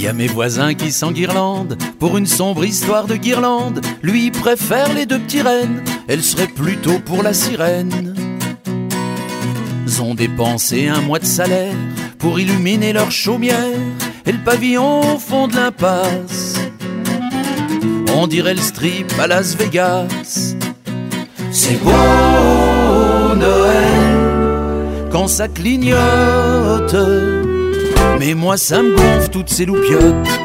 Y a mes voisins qui s'enguirlandent pour une sombre histoire de guirlande. Lui préfère les deux petits rennes, elle serait plutôt pour la sirène. Ils ont dépensé un mois de salaire pour illuminer leur chaumière et le pavillon au fond de l'impasse. On dirait le strip à Las Vegas. C'est beau Noël quand ça clignote, mais moi ça me gonfle toutes ces loupiottes.